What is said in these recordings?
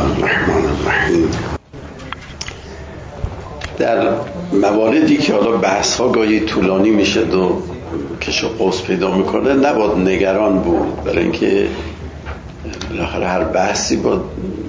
الرحمن الرحیم. در مواردی که حالا بحث ها گاهی طولانی میشه و کش و قوس پیدا میکنه نباید نگران بود، برای اینکه بالاخره هر بحثی با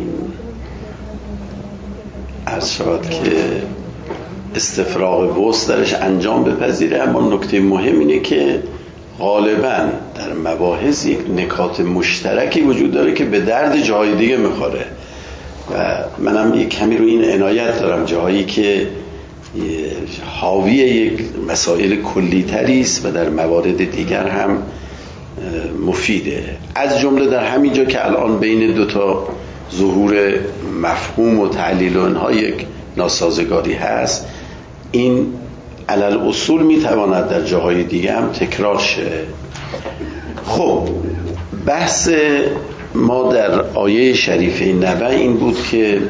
عرض شود که استفراغ وسع درش انجام بپذیره. اما نکته مهم اینه که غالبا در مباحث یک نکات مشترکی وجود داره که به درد جاهای دیگه میخوره و منم یک کمی رو این عنایت دارم، جاهایی که حاوی یک مسائل کلی تری است و در موارد دیگر هم مفیده. از جمله در همین جا که الان بین دو تا ظهور مفهوم و تعلیل و اینها یک ناسازگاری هست، این علل اصول میتواند در جاهای دیگه هم تکرار شه. خب بحث ما در آیه شریفه نبع این بود که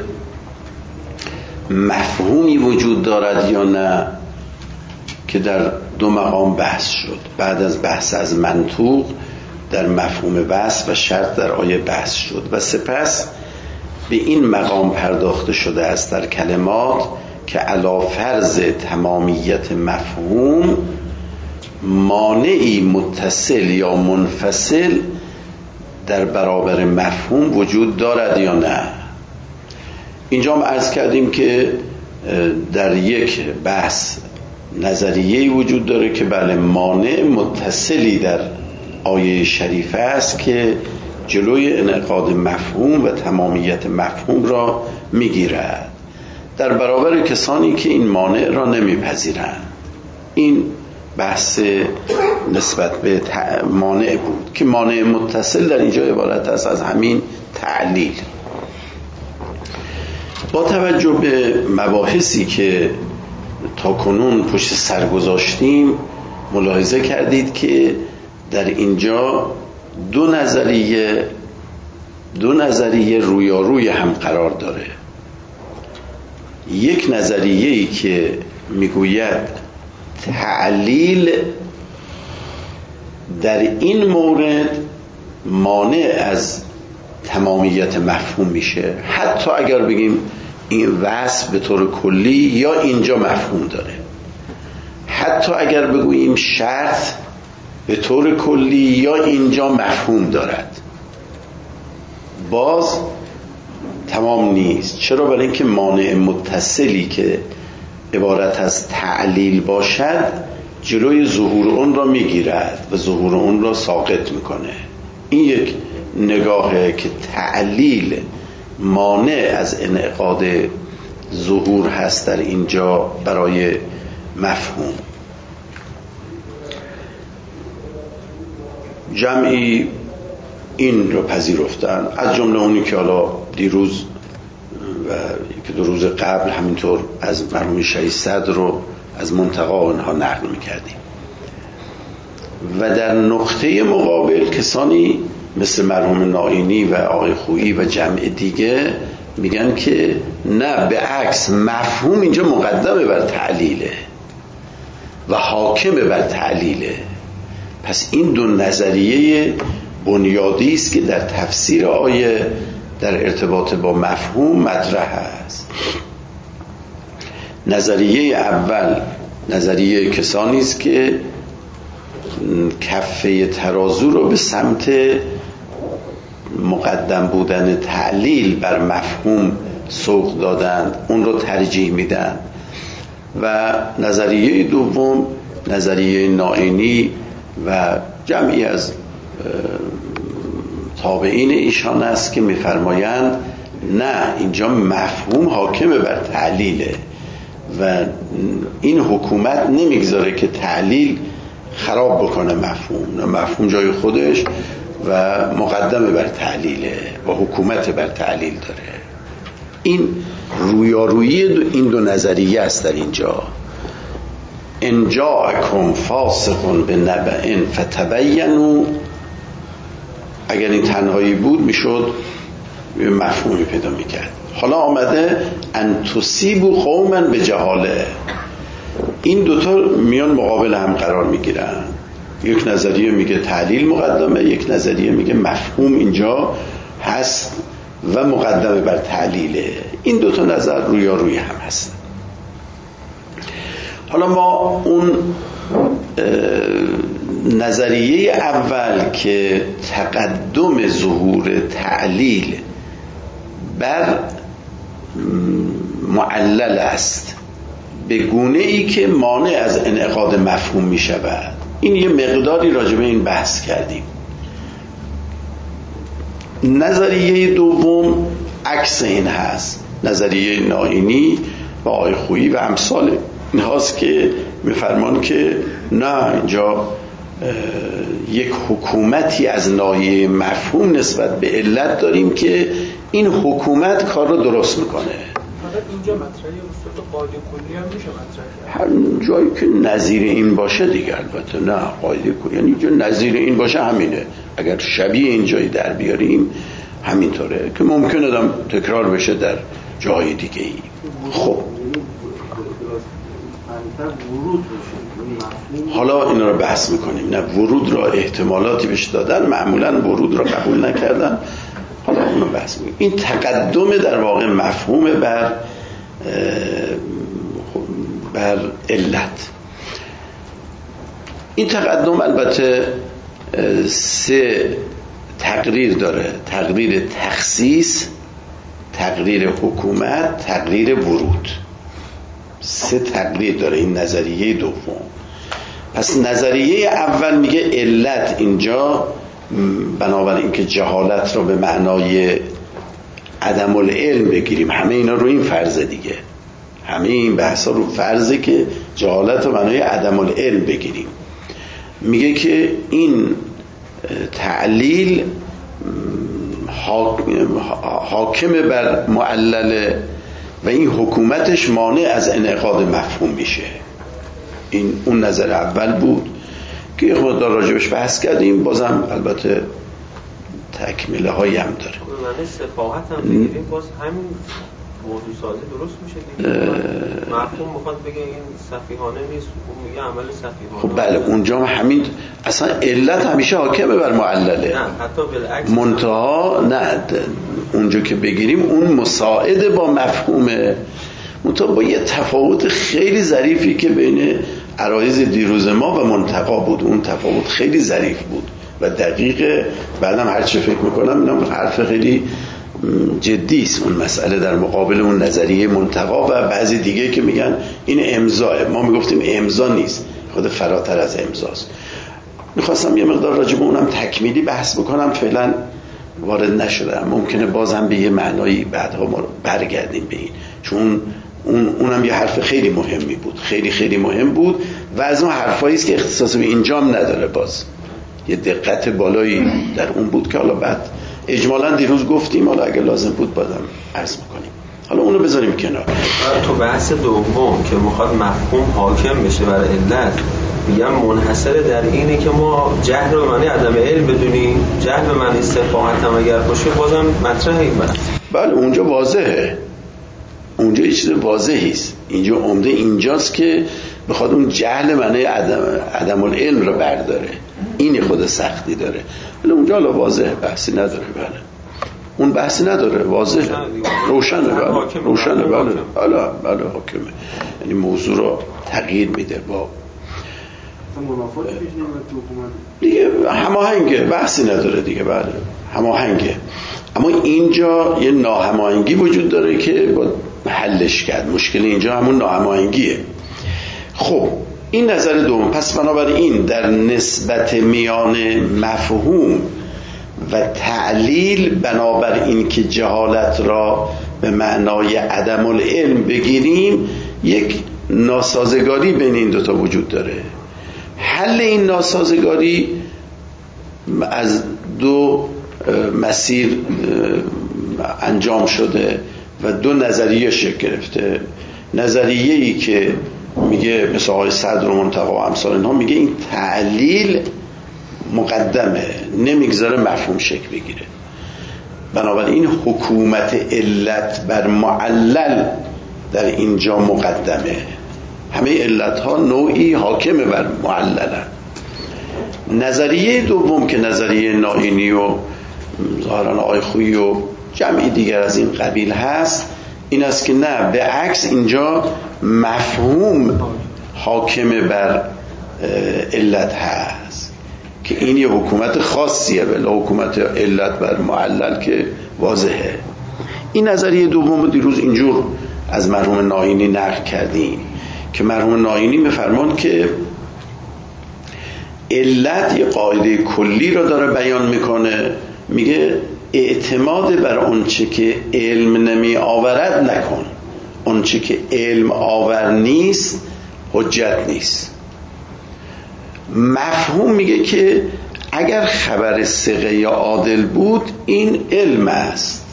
مفهومی وجود دارد یا نه، که در دو مقام بحث شد. بعد از بحث از منطوق در مفهوم وصف و شرط در آیه بحث شد و سپس به این مقام پرداخته شده است در کلمات که علی فرض تمامیت مفهوم مانعی متصل یا منفصل در برابر مفهوم وجود دارد یا نه. اینجا هم عرض کردیم که در یک بحث نظریه‌ای وجود داره که بله مانع متصلی در آیه شریفه است که جلوی انعقاد مفهوم و تمامیت مفهوم را میگیرد در برابر کسانی که این مانع را نمیپذیرند. این بحث نسبت به مانع بود که مانع متصل در اینجا عبارت است از همین تعلیل. با توجه به مباحثی که تا کنون پشت سر گذاشتیم ملاحظه کردید که در اینجا دو نظریه رویاروی هم قرار داره. یک نظریه‌ای که میگوید تعلیل در این مورد مانع از تمامیت مفهوم میشه، حتی اگر بگیم این وصف به طور کلی یا اینجا مفهوم داره، حتی اگر بگوییم شرط به طور کلی یا اینجا مفهوم دارد، باز تمام نیست. چرا؟ برای اینکه مانع متصلی که عبارت از تعلیل باشد جلوی ظهور اون را میگیرد و ظهور اون را ساقط میکنه. این یک نگاهه که تعلیل مانع از انعقاد ظهور هست در اینجا برای مفهوم. جمعی این رو پذیرفتن، از جمله اونی که حالا دیروز و یک دو روز قبل همینطور از مرحوم شهید صدر رو از منتقا اونها نقل میکردیم. و در نقطه مقابل کسانی مثل مرحوم نائینی و آقای خویی و جمع دیگه میگن که نه، به عکس مفهوم اینجا مقدمه بر تعلیله و حاکمه بر تعلیله. پس این دو نظریه بنیادی است که در تفسیر آیه در ارتباط با مفهوم مطرح است. نظریه اول نظریه کسانی است که کفه ترازو رو به سمت مقدم بودن تعلیل بر مفهوم سوق دادند، اون رو ترجیح میدن. و نظریه دوم نظریه نائینی و جمعی از تابعین ایشان است که میفرمایند نه، اینجا مفهوم حاکم بر تعلیله و این حکومت نمیگذاره که تعلیل خراب بکنه مفهوم. مفهوم جای خودش و مقدمه بر تعلیله و حکومت بر تعلیل داره. این رویارویی این دو نظریه است در اینجا. ان جاءکم فاسق بنبأ فتبینوا، اگر این تنهایی بود میشد مفهومی پیدا میکرد. حالا آمده ان تصیبوا قوما بجهاله، این دوتا میان مقابل هم قرار میگیرن. یک نظریه میگه تعلیل مقدمه، یک نظریه میگه مفهوم اینجا هست و مقدمه بر تعلیله. این دوتا نظر روی هم هستن. حالا ما اون نظریه اول که تقدم ظهور تعلیل بر معلل است به گونه ای که مانع از انعقاد مفهوم می شود، این یه مقداری راجع به این بحث کردیم. نظریه دوم عکس این هست، نظریه نائینی و آقای خویی و امثال این هاست که میفرمان که نه، اینجا یک حکومتی از ناحیه مفهوم نسبت به علت داریم که این حکومت کار رو درست میکنه. اینجا مطرحی اصول قاعده کلی هم میشه مطرح هر جایی که نظیر این باشه دیگه، البته نه قاعده کلی، یعنی اینجا نظیر این باشه همینه. اگر شبیه این جایی در بیاریم همینطوره که ممکنه آدم تکرار بشه در جای دیگه ای. خب حالا اینا رو بحث میکنیم. نه، ورود را احتمالاتی بهش دادن، معمولا ورود را قبول نکردن. حالا اونو بحث میکنیم. این تقدم در واقع مفهوم بر علت. این تقدم البته 3 تقریر داره: تقریر تخصیص، تقریر حکومت، تقریر ورود. 3 تقریر داره این نظریه دوم. پس نظریه اول میگه علت اینجا بنابراین که جهالت رو به معنای عدم العلم بگیریم. همه اینا رو این فرضه دیگه، همه این بحثا رو فرضه که جهالت رو به معنای عدم العلم بگیریم. میگه که این تعلیل حاکم بر معلل و این حکومتش مانع از انعقاد مفهوم میشه. این اون نظر اول بود که یه مقدار راجبش بحث کردیم، بازم البته تکمیله هایی هم داره. معنی سفاهت هم بگیریم، باز همین موضوع سازی درست میشه دیگه. مفهوم میخواد بگه این سفیهانه نیست، اون میگه عمل سفیهانه. خب بله، اونجا همین اصلا علت همیشه حاکمه بر معلله. نه، حتی بالعکس. منتها نه، اونجا که بگیریم اون مساعد با مفهومه، منتها با یه تفاوت خیلی ظریفی که بین عرایض دیروز ما و منتقا بود. اون تفاوت خیلی ظریف بود و دقیقه. بعدم هر چه فکر میکنم اینا حرف خیلی جدی است اون مسئله در مقابل اون نظریه منتقا و بعضی دیگه که میگن این امضاه. ما میگفتیم امضا نیست، خود فراتر از امضاست. میخواستم یه مقدار راجع به اونم تکمیلی بحث بکنم، فعلا وارد نشدم. ممکنه بازم به یه معنایی بعدها ما برگردیم به این، چون اونم یه حرف خیلی مهمی بود، خیلی خیلی مهم بود و از اون حرفایی است که اختصاص به اینجام نداره. باز یه دقت بالایی در اون بود که حالا بعد اجمالا دیروز گفتیم، حالا اگه لازم بود بازم عرض میکنیم. حالا اونو بذاریم کنار. تو بحث دوم که میخواد مفهوم حاکم بشه بر علت، میگم منحصر در اینه که ما جهل به معنی عدم علم بدونیم، جهل به معنی سفاهت هم اگر باشه بازم مطرح این بحث. بله اونجا واضحه، اونجا یه چیز واضحی است. اینجا عمده اینجاست که بخواد اون جهل معنی عدم العلم رو برداره، این خود سختی داره. ولی اونجا حالا واضحه، بحثی نداره. بله اون بحثی نداره، واضحه، روشنه. بله روشنه. بله حاکمه. یعنی موضوع رو تغییر میده با دیگه هماهنگه، بحثی نداره دیگه. بله هماهنگه. اما اینجا یه ناهماهنگی وجود داره که با حلش کرد. مشکل اینجا همون ناهماهنگیه. خب این نظر دوم. پس بنابراین در نسبت میان مفهوم و تعلیل، بنابراین که جهالت را به معنای عدم العلم بگیریم، یک ناسازگاری بین این دوتا وجود داره. حل این ناسازگاری از 2 مسیر انجام شده و 2 نظریه شکل گرفته. نظریه‌ای که میگه مثل آقای صدر و منتقا و امثال اینها، میگه این تعلیل مقدمه، نمیگذاره مفهوم شکل بگیره. بنابراین حکومت علت بر معلل در اینجا مقدمه. همه علتها نوعی حاکم بر معللن. نظریه دوم که نظریه نائینی و ظاهران آقای خویی و جمعی دیگر از این قبیل هست، این است که نه، به عکس اینجا مفهوم حاکم بر علت هست که این یه حکومت خاصیه، بلا حکومت علت بر معلل که واضحه. این نظریه دوم دیروز اینجور از مرحوم ناینی نقل کردیم که مرحوم ناینی میفرمان که علت یه قاعده کلی رو داره بیان میکنه، میگه اعتماد بر اونچه که علم نمی آورد نکن، اونچه که علم آور نیست حجت نیست. مفهوم میگه که اگر خبر ثقه یا عادل بود این علم است.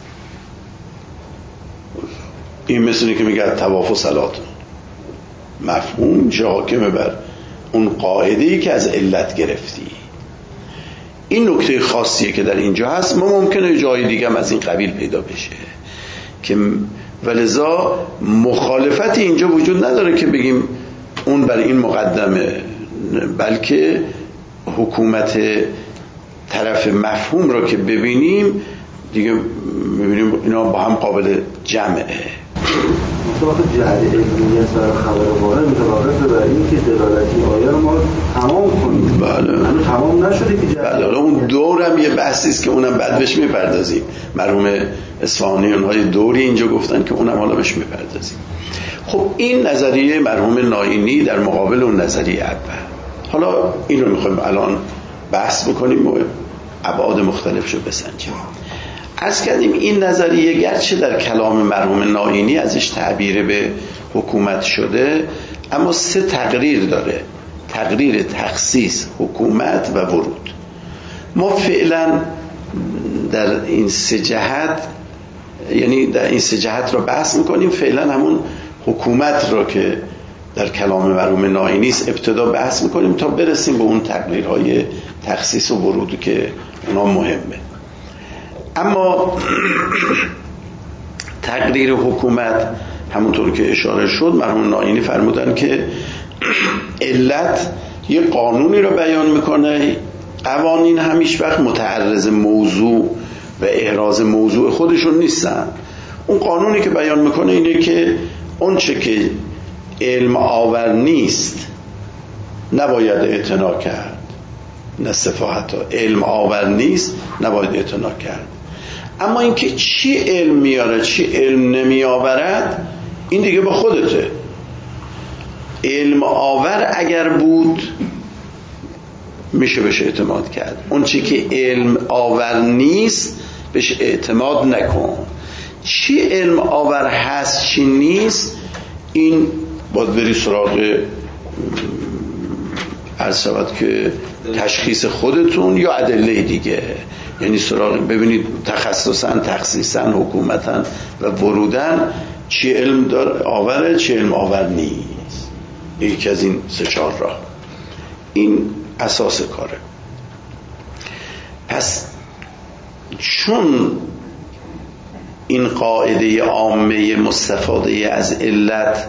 این مثل که میگه طواف و صلات، مفهوم حاکم بر اون قاعده‌ای که از علت گرفتی. این نکته خاصیه که در اینجا هست. ما ممکنه جای دیگه هم از این قبیل پیدا بشه که ولذا مخالفتی اینجا وجود نداره که بگیم اون برای این مقدمه، بلکه حکومت طرف مفهوم رو که ببینیم دیگه میبینیم اینا با هم قابل جمعه. وقت جهت علمیت برای خبر وارد متوقف بر این که دلالتی آیه رو ما تمام کنیم. بله. هنوز تمام نشده که جهت. بله. اون دورم یه بحثی است که اونم بعد بهش میپردازیم. مرحوم اصفهانی اونهای دوری اینجا گفتن که اونم حالا بهش میپردازیم. خب این نظریه مرحوم ناینی در مقابل اون نظریه اول. حالا این رو میخوایم الان بحث بکنیم و ابعاد مختلفش رو بسنجیم. عرض کردیم این نظریه گرچه در کلام مرحوم ناینی ازش تعبیر به حکومت شده، اما 3 تقریر داره: تقریر تخصیص، حکومت و ورود. ما فعلا در این 3 جهت، یعنی در این 3 جهت رو بحث میکنیم. فعلا همون حکومت رو که در کلام مرحوم ناینی است ابتدا بحث میکنیم تا برسیم به اون تقریرهای تخصیص و ورود که اونا مهمه. اما تقریر حکومت همونطور که اشاره شد، مرحوم ناینی فرمودن که علت یه قانونی رو بیان میکنه. قوانین همیشه وقت متعرض موضوع و احراز موضوع خودشون نیستن. اون قانونی که بیان میکنه اینه که اون چه که علم آور نیست نباید اعتنا کرد. نه صفاحت ها علم آور نیست نباید اعتنا کرد. اما اینکه چی علم میاره چی علم نمی آورد این دیگه با خودته. علم آور اگر بود میشه بهش اعتماد کرد. اون چی که علم آور نیست بهش اعتماد نکن. چی علم آور هست چی نیست این باید بری سراغ عرض شود که تشخیص خودتون یا ادله دیگه. یعنی سراغ ببینید تخصصاً، تخصیصاً، حکومتاً و وروداً چی علم آوره چی علم آور نیست. یکی از این 3-4 راه. این اساس کاره. پس چون این قاعده عامه مستفاده از علت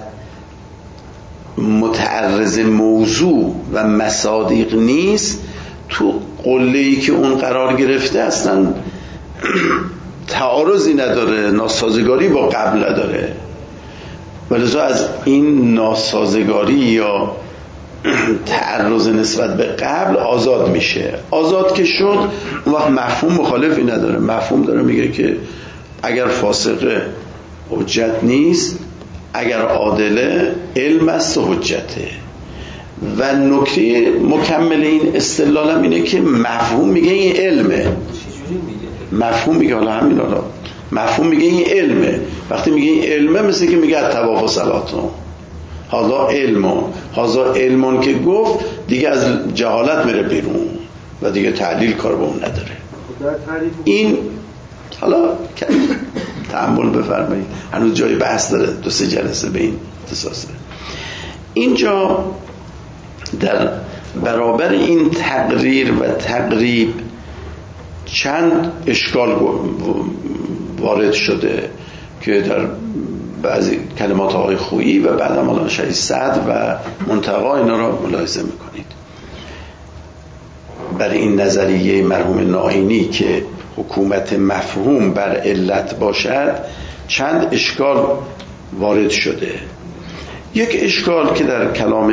متعرض موضوع و مصادیق نیست، تو قله‌ای که اون قرار گرفته اصلا تعارضی نداره، ناسازگاری با قبل نداره. ولذا از این ناسازگاری یا تعرض نسبت به قبل آزاد میشه. آزاد که شد اون وقت مفهوم مخالفی نداره. مفهوم داره میگه که اگر فاسقه حجت نیست، اگر عادله علم است و حجته. و نکته مکمل این استدلال هم اینه که مفهوم میگه این علمه. مفهوم میگه حالا همین حالا مفهوم میگه این علمه. وقتی میگه این علمه مثل که میگه طواف و صلاتون هذا علمون که گفت دیگه از جهالت میره بیرون و دیگه تعلیل کار به اون نداره. این حالا تأمل بفرمایید، هنوز جای بحث داره، 2-3 جلسه به این اختصاصه. اینجا در برابر این تقریر و تقریب چند اشکال وارد شده که در بعضی کلمات آقای خویی و بعد مولانا شهید سعد و منتقا اینا را ملاحظه میکنید. برای این نظریه مرحوم ناینی که حکومت مفهوم بر علت باشد چند اشکال وارد شده. یک اشکال که در کلام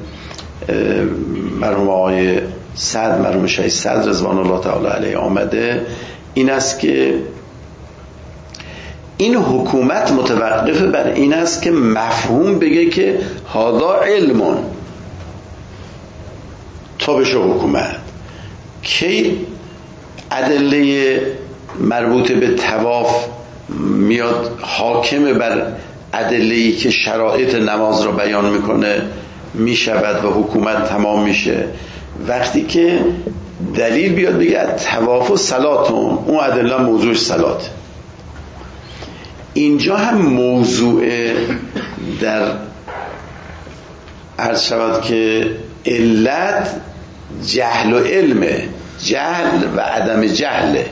مرحوم آقای صدر، مرحوم شهید صدر رضوان الله تعالی علیه آمده این است که این حکومت متوقف بر این است که مفهوم بگه که هذا علم تا بشه حکومت. کی ادله مربوط به طواف میاد حاکم بر ادله‌ای که شرایط نماز را بیان میکنه میشود و حکومت تمام میشه؟ وقتی که دلیل بیاد بگه طواف و صلاتون، اون ادله موضوع صلات. اینجا هم موضوع در عرض شود که علت جهل و علمه، جهل و عدم جهله.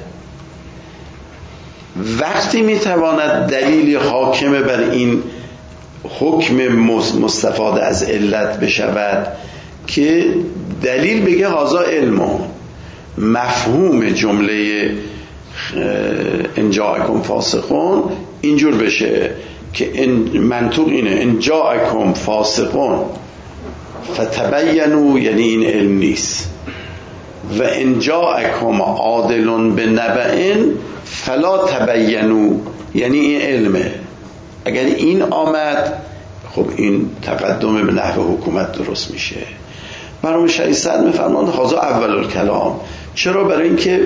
وقتی میتواند دلیل حاکم بر این حکم مستفاد از علت بشود که دلیل بگه هذا علم، مفهوم جمله ان جاءکم فاسقون اینجور بشه که منطوق اینه ان جاءکم فاسقون فتبینوا، یعنی این علم نیست، و ان جاءکم عادل بنبأ فلا تبینوا، یعنی این علمه. اگر این آمد خب این تقدم به نحو حکومت درست میشه. مرحوم شهید صدر میفرماند هذا اول الکلام. چرا؟ برای اینکه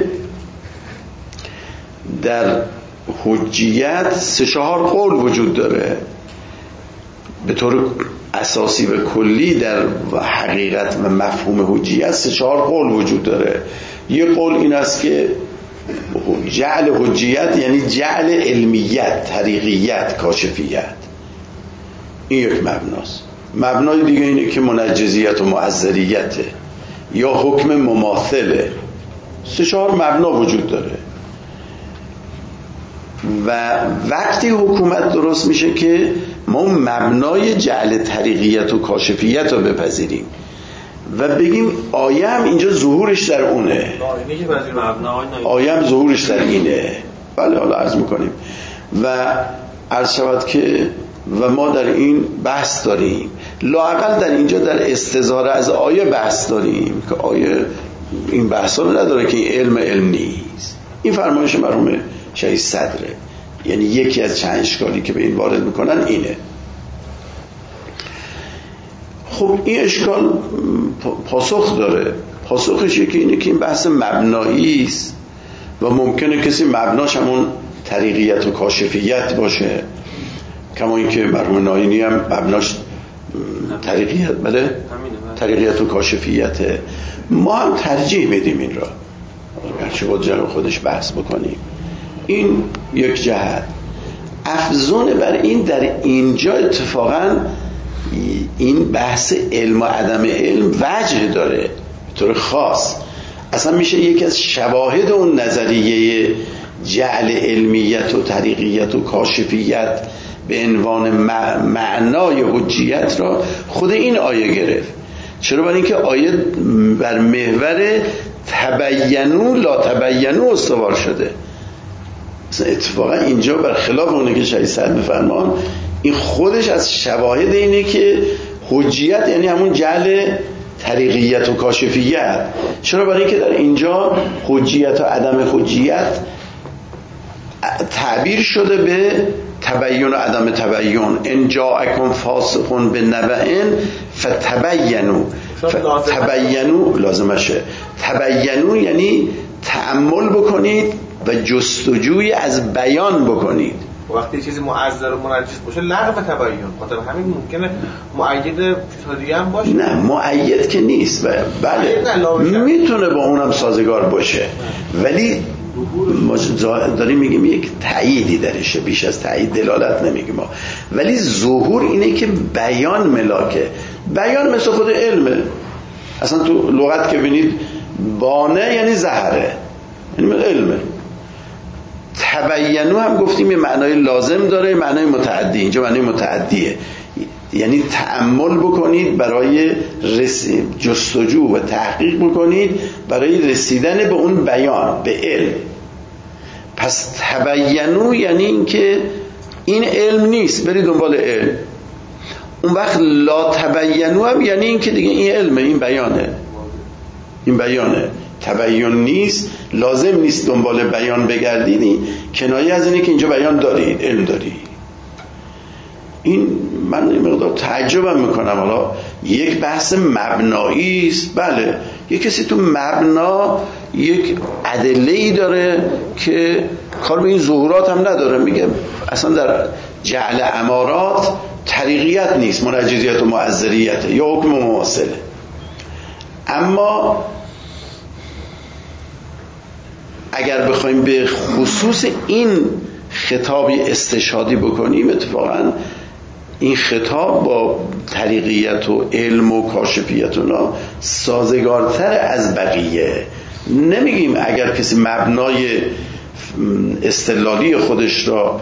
در حجیت 3-4 قول وجود داره به طور اساسی و کلی. در حقیقت و مفهوم حجیت 3-4 قول وجود داره. یه قول این است که جعل حجیت یعنی جعل علمیت، طریقیت، کاشفیت، این یک مبناست. مبنای دیگه اینه که منجزیت و معذریته یا حکم مماثله. 3-4 مبنا وجود داره و وقتی حکومت درست میشه که ما مبنای جعل طریقیت و کاشفیت رو بپذیریم و بگیم آیه هم اینجا ظهورش در اونه، آیه هم ظهورش در اینه. بله حالا عرض میکنیم و عرض شود که و ما در این بحث داریم، لااقل در اینجا در استظهار از آیه بحث داریم که آیه این بحث رو نداره که این علم نیست. این فرمایش مرحوم شهید صدره، یعنی یکی از چند اشکالی که به این وارد میکنن اینه. خب این اشکال پاسخ داره. پاسخش یکی اینه که این بحث مبنایی است و ممکنه کسی مبناش همون طریقیت و کاشفیت باشه، کما اینکه مرحوم ناینی هم مبناش طریقیت، بله طریقیت و کاشفیته. ما هم ترجیح بدیم این را، هرچه با جلو خودش بحث بکنیم. این یک جهت. افزون بر این در اینجا اتفاقا این بحث علم و عدم علم وجه داره به طور خاص. اصلا میشه یکی از شواهد اون نظریه جعل علمیت و طریقیت و کاشفیت به عنوان معنای حجیت را خود این آیه گرفت. چرا؟ برای اینکه آیه بر محور تبینوا لا تبینوا استوار شده. مثلا اتفاقا اینجا برخلاف اونه که شهید صدر میفرمان، این خودش از شواهد اینه که حجیت یعنی همون جعل طریقیت و کاشفیت. چرا؟ برای اینکه در اینجا حجیت و عدم حجیت تعبیر شده به تبین و عدم تبین. ان جاءکم فاسق بنبأ فتبینوا. تبینوا لازمشه. تبینوا یعنی تأمل بکنید و جستجوی از بیان بکنید. وقتی چیزی معذر و منجز باشه لغو تبین، خاطر همین ممکنه مؤید چیزها دیگه هم باشه. نه مؤید که نیست، بله میتونه با اونم سازگار باشه، ولی ما داریم میگیم یک تأییدی درشه، بیش از تأیید دلالت نمیگیم ما. ولی ظهور اینه که بیان ملاکه. بیان مثل خود علمه. اصلا تو لغت که ببینید بانه یعنی زهره، یعنی علمه. تبینوا هم گفتیم یه معنای لازم داره، معنای متعدی. اینجا معنای متعدیه، یعنی تأمل بکنید برای جستجو و تحقیق بکنید برای رسیدن به اون بیان، به علم. پس تبینو یعنی این که این علم نیست، برید دنبال علم. اون وقت لا تبینو هم یعنی این که دیگه این علمه، این بیانه، تبین نیست، لازم نیست دنبال بیان بگردید، کنایه از اینه که اینجا بیان دارید، علم دارید. این من این مقدار تعجبم میکنم. حالا یک بحث مبنایی است، بله، یک کسی تو مبنا یک ادله‌ای داره که کار به این ظهورات هم نداره، میگه اصلا در جعل امارات طریقیت نیست، منجزیت و معذریته یا حکم مماثله. اما اگر بخوایم به خصوص این خطابی استشهادی بکنیم، اتفاقا این خطاب با طریقیت و علم و کاشفیت اونا سازگارتر از بقیه. نمیگیم اگر کسی مبنای استدلالی خودش را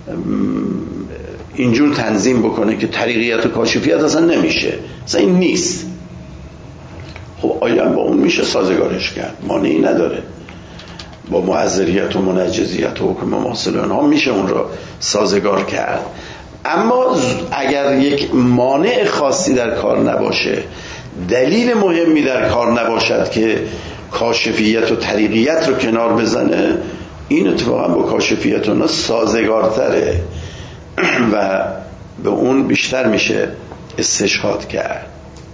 اینجور تنظیم بکنه که طریقیت و کاشفیت اصلا نمیشه، اصلا این نیست، خب آیا با اون میشه سازگارش کرد؟ مانعی نداره. با معذریت و منجزیت و حکم مماثل اونها میشه اون را سازگار کرد. اما اگر یک مانع خاصی در کار نباشه، دلیل مهمی در کار نباشد که کاشفیت و طریقیت رو کنار بزنه، این اتفاقا با کاشفیت اونها سازگارتره و به اون بیشتر میشه استشهاد کرد.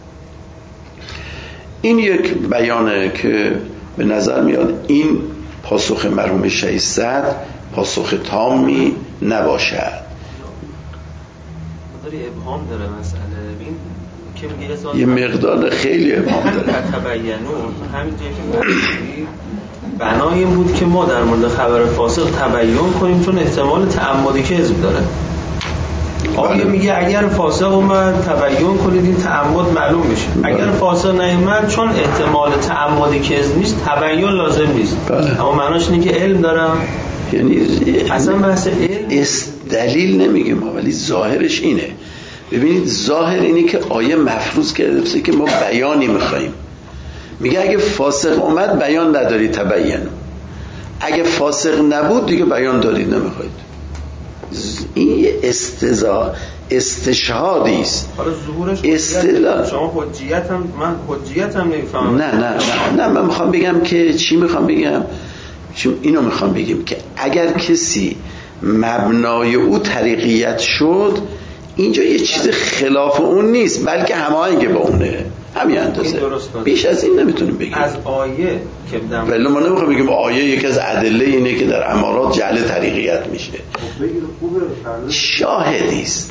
این یک بیانه که به نظر میاد این پاسخ مرحوم شهید صدر پاسخ تامی نباشد. ابهام داره مسئله. این که میگه یه مقدار خیلی ابهام داره. تبینو همین جایی که بنای این بود که ما در مورد خبر فاسق تبیین کنیم چون احتمال تعمدی کذب داره. آیه میگه اگر فاسق اومد تبیین کنید این تعمد معلوم میشه. اگر فاسق نیومد چون احتمال تعمدی کذب نیست تبیین لازم نیست. اما معناش اینه که علم دارم، یعنی اصلا بحث علم دلیل نمیگیم، ولی ظاهرش اینه. ببینید ظاهر اینه که آیه مفروض کرده که ما بیانی میخواییم. میگه اگه فاسق اومد بیان نداری تبین، اگه فاسق نبود دیگه بیان دارید نمیخواید. این یه استشهادی است. حالا ظهورش استدلال شما حجیت هم من حجیت هم نمیفهمم. نه من میخوام بگم که چی میخوام بگم، اینو میخوام بگیم که اگر کسی مبنای او طریقیت شد، اینجا یه چیز خلاف اون نیست بلکه هماهنگ با اونه، همین اندازه، بیش از این نمیتونیم بگیم. از آیه که ولی ما نمیخوام بگیم آیه یکی از ادله اینه که در امارات جعل طریقیت میشه. شاهدی است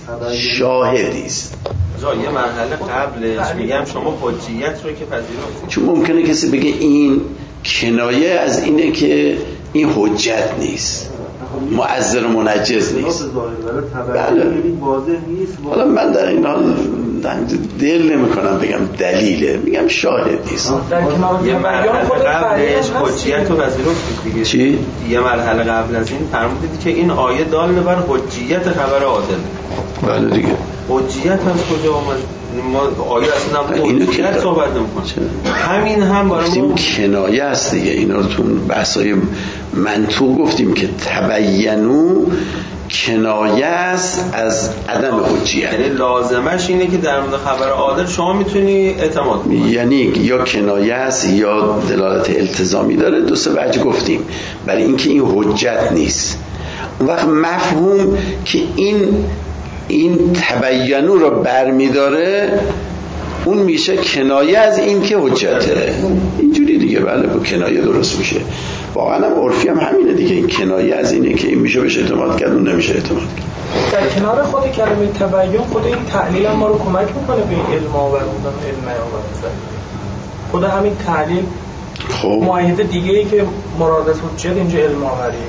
یه مرحله قبلش میگم شما حجیت رو که پذیرفتید، چون ممکنه کسی بگه این کنایه از اینه که این حجت نیست، مؤثر و منجز نیست. بله. حالا من در این حال دل نمی کنم بگم دلیله، میگم شاهدی است. یه مرحله قبلش حجیت رو پذیرفتید دیگه. چی؟ یه مرحله قبل از این فرمودید که این آیه دال بر حجیت خبر عادل. بله دیگه. حجیت از کجا اومد؟ ما آیه اصلا حجیت صحبت نمی‌کنیم. همین هم برای ما کنایه است دیگه. اینا رو تو بحث‌های منطوق گفتیم که تبینو کنایه است از عدم حجیت. یعنی لازمش اینه که در مورد خبر عادل شما میتونی اعتماد کنی. یعنی یا کنایه است یا دلالت التزامی داره، دو سه وجه گفتیم، برای اینکه این حجت نیست. اون وقت مفهوم که این تبینو رو برمیداره، اون میشه کنایه از این که حجته. اینجوری دیگه. بله با کنایه درست میشه. واقعا هم عرفی هم همینه دیگه. این کنایه از اینه که این میشه بهش اعتماد کرد، اون نمیشه اعتماد کرد. در کنار خود کلمه تبین، خود این تعلیل هم ما رو کمک میکنه به این علم آور بودن، علم نیاور. خود همین تعلیل خب معاهده دیگه ای که مراد از حجت اینجا علم آوریه.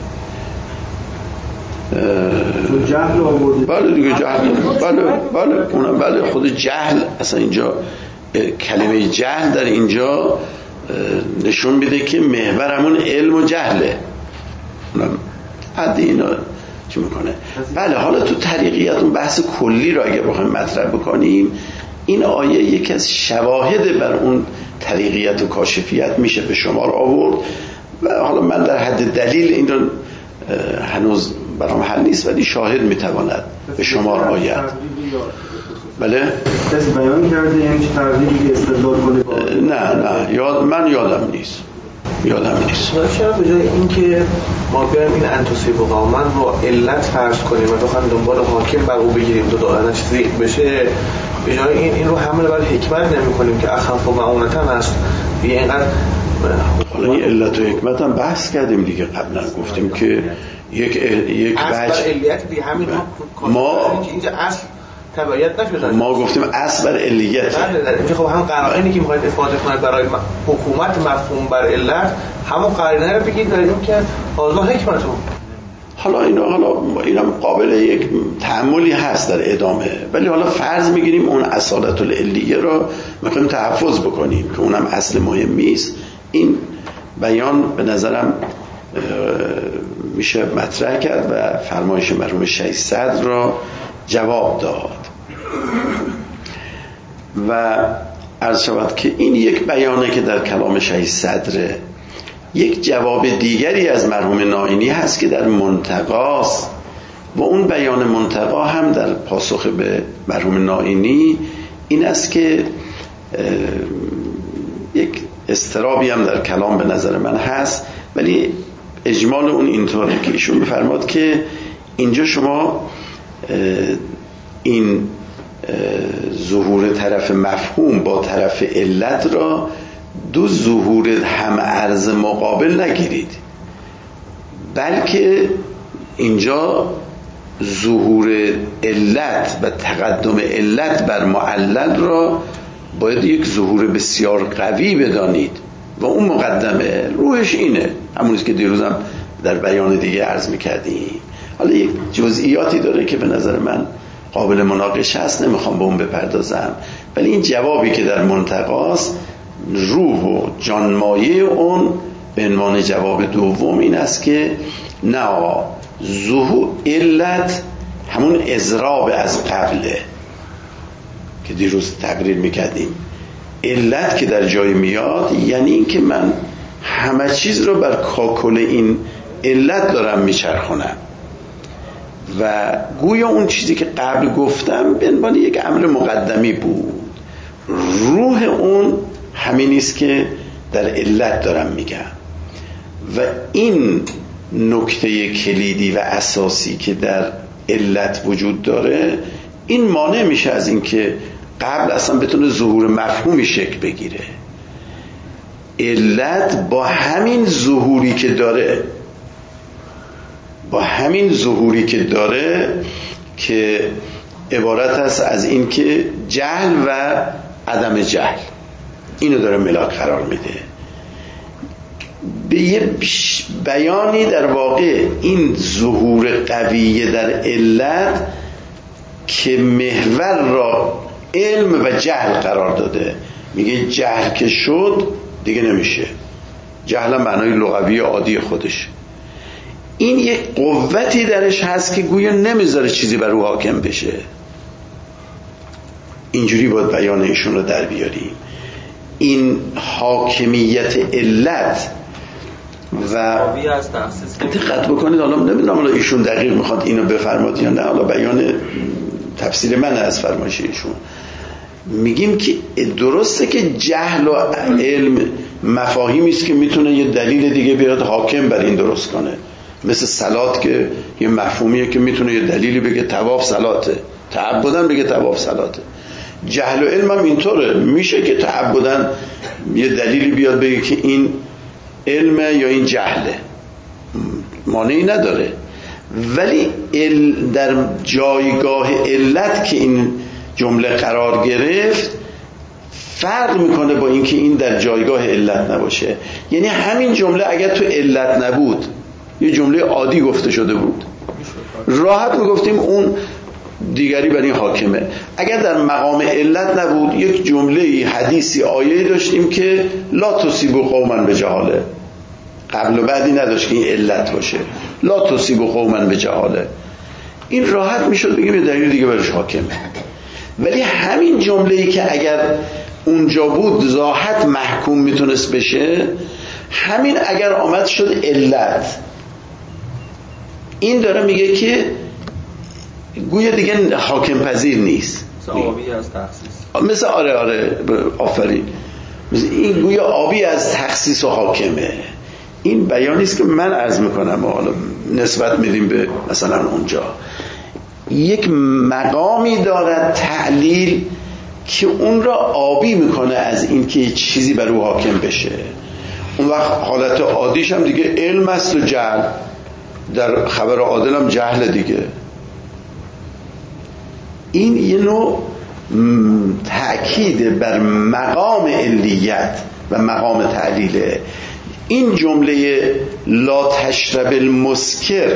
جهل آورده. بله دیگه جهل. بله اونم بله. خود جهل اصلا اینجا کلمه جهل در اینجا نشون میده که محور همون علم و جهله. اونم عدی اینا چی میکنه. بله حالا تو طریقیت اون بحث کلی رو اگه بخوایم مطرح بکنیم، این آیه یکی از شواهد بر اون طریقیت و کاشفیت میشه به شمار آورد. حالا من در حد دلیل این رو هنوز برام حل نیست، ولی شاهد میتواند به شمار آید. بله؟ کسی بیان کرده یعنی چه تردیدی استدلال کنه؟ نه من یادم نیست. چرا به جای اینکه ما بیایم این انتصیب و قامن رو علت فرض کنیم و بخوایم دنبال حاکم بر او بگیریم تا دادنش ذکر بشه، به جای این رو حمل بر حکمت نمی کنیم که اخف و معونتن است دیگه اینقدر. حالا این علت و حکمت هم بحث کردیم دیگه، قبلا گفتیم که یک اصل علیت دیگه همین ما که اینجا اصل تبعیت نشده. ما گفتیم اصل بر علیت. بله خب هم قرائنی که میخواید افاده کنید برای حکومت مفهوم بر علت همون قرینه رو بگید داریم که حاضر حکمتون. حالا اینم قابل یک تأملی هست در ادامه، ولی حالا فرض میگیریم اون اصالت العلیه رو میخوایم تحفظ بکنیم که اونم اصل مهمی است. این بیان به نظرم میشه مطرح کرد و فرمایش مرحوم شیخ صدر را جواب داد. و عرض شود که این یک بیانه که در کلام شیخ صدره. یک جواب دیگری از مرحوم نائینی هست که در منتقاست و اون بیان منتقا هم در پاسخ به مرحوم نائینی این است که یک اضطرابی هم در کلام به نظر من هست، ولی اجمال اون اینطوره که ایشون می‌فرماد که اینجا شما این ظهور طرف مفهوم با طرف علت را دو ظهور هم عرض مقابل نگیرید، بلکه اینجا ظهور علت و تقدم علت بر معلل را باید یک ظهور بسیار قوی بدانید و اون مقدمه روحش اینه، همونیست که دیروزم در بیان دیگه عرض میکردیم. حالا یک جزئیاتی داره که به نظر من قابل مناقشه است، نمیخوام به اون بپردازم، ولی این جوابی که در منتقاست روح و جانمایه اون به عنوان جواب دوم این است که نه، ظهور علت همون اضراب از قبله که دیروز تقریر میکردیم. علت که در جای میاد یعنی این که من همه چیز رو بر کاکل این علت دارم میچرخونم و گویا اون چیزی که قبل گفتم به عنوان یک امر مقدمی بود. روح اون همین است که در علت دارم میگم و این نکته کلیدی و اساسی که در علت وجود داره این مانع میشه از این که قبل اصلا بتونه ظهور مفهومی شکل بگیره. علت با همین ظهوری که داره که عبارت است از این که جهل و عدم جهل اینو داره ملاک قرار میده. به یه بیانی در واقع این ظهور قویه در علت که محور را علم و جهل قرار داده، میگه جهل که شد دیگه نمیشه. جهل هم معنای لغوی عادی خودش. این یک قوتی درش هست که گویا نمیذاره چیزی بر او حاکم بشه. اینجوری باید بیان ایشون رو در بیاریم. این حاکمیت علت و دقت بکنید، حالا نمیدونم حالا ایشون دقیق میخواد اینو بفرماد یا نه، حالا بیان تفسیر من از فرمایش ایشون میگیم که درسته که جهل و علم مفاهیمی است که میتونه یه دلیل دیگه بیاد حاکم بر این درست کنه، مثل صلات که یه مفهومیه که میتونه یه دلیلی بگه طواف صلاته، تعبدن بگه طواف صلاته. جهل و علم هم اینطوره، میشه که تعبدن یه دلیلی بیاد بگه که این علمه یا این جهله، مانعی نداره. ولی در جایگاه علت که این جمله قرار گرفت فرق میکنه با اینکه این در جایگاه علت نباشه. یعنی همین جمله اگر تو علت نبود، یه جمله عادی گفته شده بود، راحت میگفتیم اون دیگری بر این حاکمه. اگر در مقام علت نبود، یک جمله حدیثی آیه داشتیم که لا تصیبوا قوما بجهاله، قبل و بعدی نداشت که این علت باشه، لا تصیبوا قوما بجهاله، این راحت میشد بگیم یه دلیل دیگه برش حاکمه. ولی همین جمله‌ای که اگر اونجا بود ذاحت محکوم میتونست بشه، همین اگر آمد شد علت، این داره میگه که گویا دیگه حاکم پذیر نیست، آبی از تخصیص، مثل آره آفرین، مثل این گویا آبی از تخصیص و حاکمه. این بیانی است که من عرض میکنم، حالا نسبت میدیم به مثلا اونجا یک مقامی دارد تعلیل که اون را آبی میکنه از این که چیزی بر او حاکم بشه. اون وقت حالت عادیش هم دیگه علم است و جهل، در خبر عادل هم جهل دیگه. این یه نوع تأکید بر مقام علیت و مقام تعلیله. این جمله لا تشرب المسکر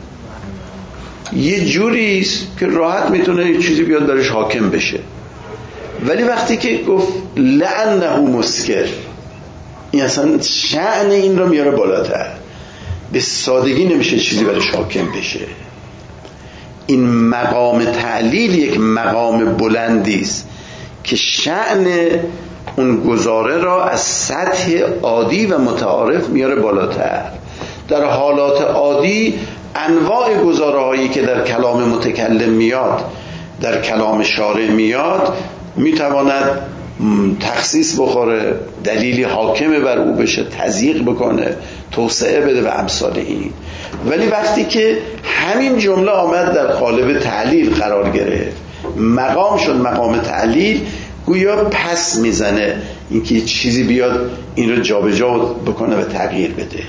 یه جوری است که راحت میتونه یه چیزی بیاد درش حاکم بشه، ولی وقتی که گفت لعنه مسکر، این اصلا شأن این رو میاره بالاتر، به سادگی نمیشه چیزی برش حاکم بشه. این مقام تعلیل یک مقام بلندی است که شأن اون گزاره را از سطح عادی و متعارف میاره بالاتر. در حالات عادی انواع گزاره هایی که در کلام متکلم میاد، در کلام شارع میاد، میتواند تخصیص بخوره، دلیلی حاکم بر او بشه، تضییق بکنه، توسعه بده و امثال این. ولی وقتی که همین جمله آمد در قالب تعلیل قرار گرفت، مقام شد مقام تعلیل، گویا پس میزنه اینکه چیزی بیاد این رو جابجا بکنه و تغییر بده.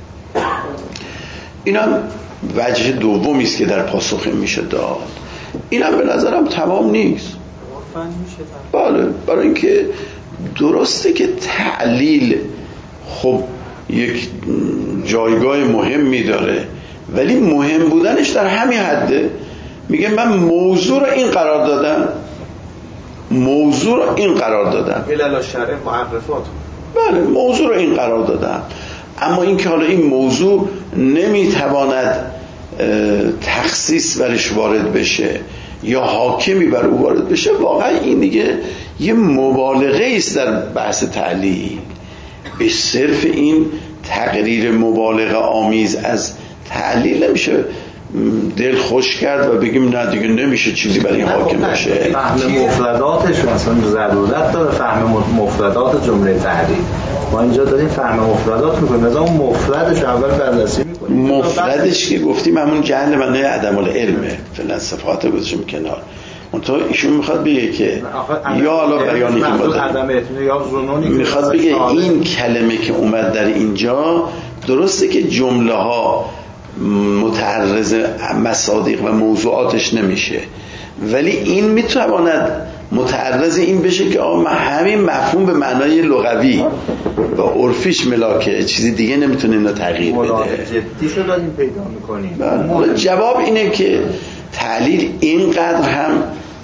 اینم وجه دومی است که در پاسخ میشه داد. اینم به نظرم تمام نیست. بله، برای اینکه درسته که تعلیل خب یک جایگاه مهمی داره، ولی مهم بودنش در همین حده. میگه من موضوع رو این قرار دادم، موضوع رو این قرار دادم، علل شرع معرفات، بله موضوع رو این قرار دادم، اما اینکه حالا این موضوع نمیتواند تخصیص برش وارد بشه یا حاکمی بر او وارد بشه، واقعا این دیگه یه مبالغه است در بحث تعلیل. به صرف این تقریر مبالغه آمیز از تعلیل نمیشه دل خوش کرد و بگیم نه دیگه نمیشه چیزی برای این حاکم بشه. فهم مفرداتش مثلا ضرورت داره، فهم مفردات جمله تعلیل. ما اینجا داریم فهم مفردات میکنیم، مثلا اون مفردش اول بررسی میکنیم. مفردش که گفتیم همون جهل معنی عدم العلمه، فعلا صفات گذاشتیم کنار. اونطور ایشون میخواد بگه که یا حالا بیانی که ما داریم میخواد بگه این کلمه که اومد در اینجا درسته که جمله ها متعرض مصادیق و موضوعاتش نمیشه، ولی این میتواند متعرض این بشه که آقا همین مفهوم به معنای لغوی و عرفیش ملاکه، چیزی دیگه نمیتونه اینو تغییر بده. جدی شو داریم پیدا میکنیم. جواب اینه که تعلیل اینقدر هم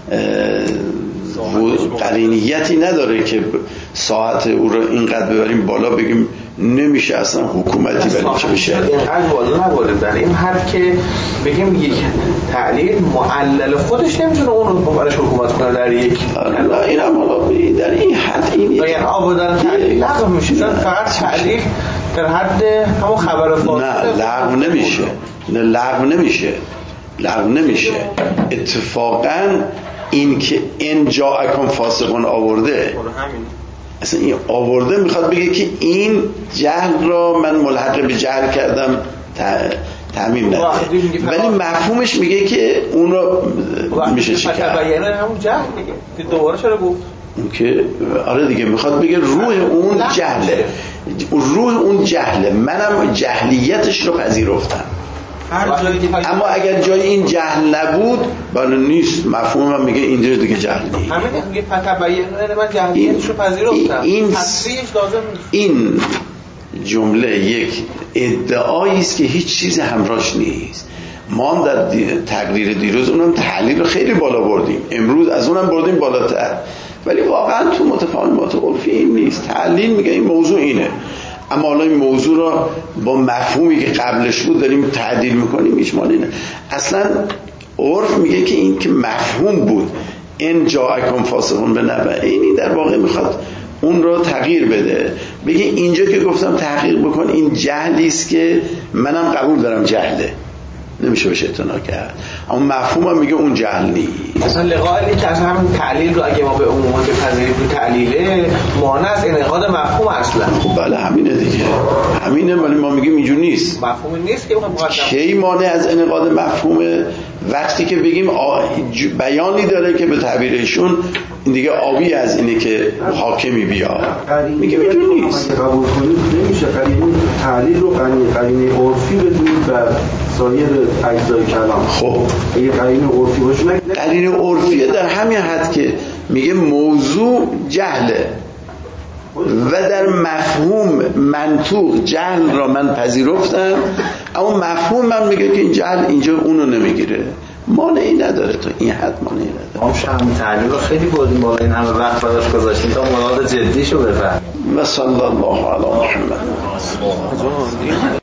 قرینیتی نداره که ساعت او رو اینقدر ببریم بالا بگیم نمیشه اصلا حکومتی برای چه بشه. اینقدر بالا نباره در این حد که بگیم یک تعلیل معلل خودش نمیتونه اون رو برش حکومت کنه در یک نه، این هم حالا در این حد این یعنی آبادان تعلیل لغو میشه، چون فقط تعلیل در حد همون خبر فاصله نه لغو نمیشه، نه لغو نمیشه. اتفاقا این که ان جاءکم فاسقون آورده، اصلا این آورده میخواد بگه که این جهل را من ملحق به جهل کردم تعمیم نده، ولی مفهومش میگه که اون رو میشه چی کرد. بیانه همون جهل میگه دوباره چرا گفت اون که آره دیگه میخواد بگه روح اون جهله، روح اون جهله، منم جهلیتش رو پذیرفتم، اما اگر جای این جهل نبود بله نیست. مفهوم هم میگه اینجا دیگه جهل نیست. همین میگه فتبین من جهلیتش رو پذیرفتم، تصریحش لازم نیست. این جمله یک ادعایی است که هیچ چیز همراهش نیست. ما در تقریر دیروز اونم تحلیل رو خیلی بالا بردیم، امروز از اونم بردیم بالاتر، ولی واقعا تو متفاهمات عرفی این نیست. تحلیل میگه این موضوع اینه، اما حالا این موضوع را با مفهومی که قبلش بود داریم تعدیل میکنیم، هیچ معنی نه. اصلا عرف میگه که این که مفهوم بود ان جاءکم فاسقون بنبأ، این در واقع میخواد اون رو تغییر بده، بگه اینجا که گفتم تحقیق بکن این جهلی است که منم قبول دارم جهله، نمیشه بهش اعتنا کرد، اما مفهومم میگه اون جهل نیست. مثلا لقاء که اصلا همین تعلیل رو اگه ما به عموم بپذیریم تو تعلیله مانع از انعقاد مفهوم اصلا. خب بله همینه دیگه، همینه، ولی ما میگیم اینجور نیست. مفهوم نیست که بخوام کی مانع از انعقاد مفهومه؟ وقتی که بگیم بیانی داره که به تعبیرشون این دیگه آبی از اینه که حاکمی بیاد، میگه اینجور نیست. قبول کنید نمیشه قرینه تعلیل رو قرینه عرفی بدونید بر سایر اجزای کلام. خب اگه قرینه عرفی باشه، قرینه عرفیه در همین حد که میگه موضوع جهله و در مفهوم منطوق جهل را من پذیرفتم، اما مفهوم من میگه که این جهل اینجا اونو نمیگیره، مانعی نداره، تا این حد مانعی نداره. ما شما تعلیل رو خیلی بردیم بالا، این همه وقت براش گذاشتیم تا مراد جدیشو بفهمیم. و صلی الله علی محمد.